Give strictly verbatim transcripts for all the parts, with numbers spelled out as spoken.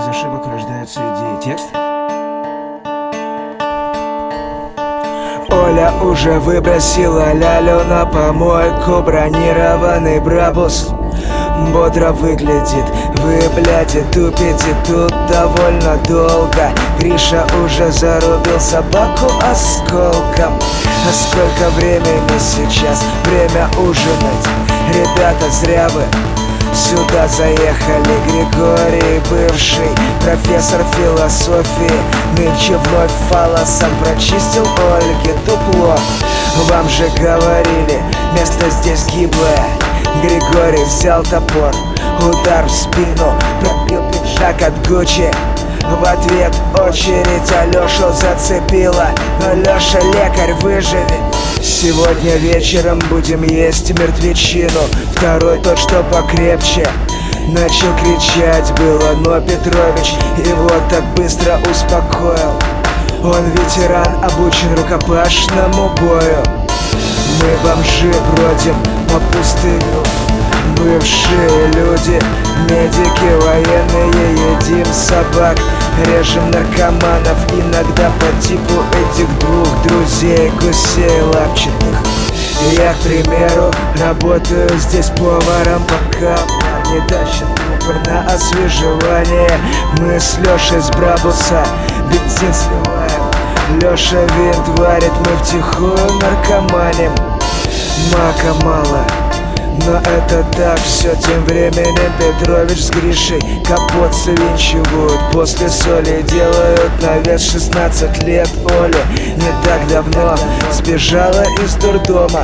ошибок рождаются идеи. Текст? Оля уже выбросила лялю на помойку. Бронированный Брабус бодро выглядит. Вы, бляди, тупите тут довольно долго. Гриша уже зарубил собаку осколком. А сколько времени сейчас? Время ужинать. Ребята, зря вы сюда заехали. Григорий, бывший профессор философии, нынче вновь фалосом прочистил Ольге дупло. Вам же говорили, место здесь гиблое. Григорий взял топор, удар в спину, пробил пиджак от Гуччи. В ответ очередь Алёшу зацепила, но Лёша лекарь, выживет. Сегодня вечером будем есть мертвечину. Второй, тот что покрепче, начал кричать было, но Петрович его так быстро успокоил. Он ветеран, обучен рукопашному бою. Мы бомжи бродим по пустыню, бывшие люди, медики, военные, едим собак, режем наркоманов, иногда по типу этих двух друзей, гусей лапчатых. Я, к примеру, работаю здесь поваром, пока парни тащат упор на освежевание. Мы с Лешей с Брабуса бензин сливаем, Леша винт варит, мы втихую наркоманим. Мака мало, но это так все. Тем временем Петрович с Гришей капот свинчивают. После соли делают на вес шестнадцать лет. Оля не так давно сбежала из дурдома.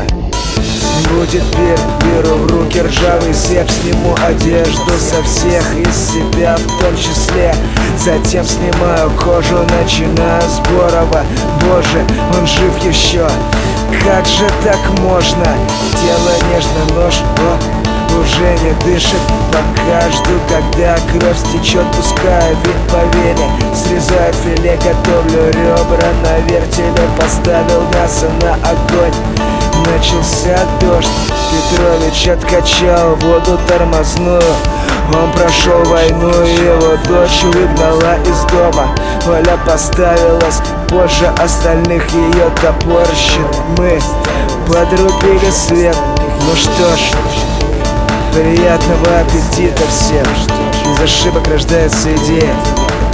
Будет пир, беру в руки ржавый зеп, сниму одежду со всех, из себя в том числе. Затем снимаю кожу, начинаю с Борова. Боже, он жив еще, как же так можно? Тело нежно, нож, о, уже не дышит. Пока жду, когда кровь стечет, пускаю вид по вене. Срезаю филе, готовлю ребра на вертеле. Поставил мясо на огонь, начался дождь. Петрович откачал воду тормозную. Он прошел войну, его дочь выгнала из дома. Оля поставилась позже остальных, ее топорщит. Мы подрубили свет. Ну что ж, приятного аппетита всем. Из ошибок рождается идея.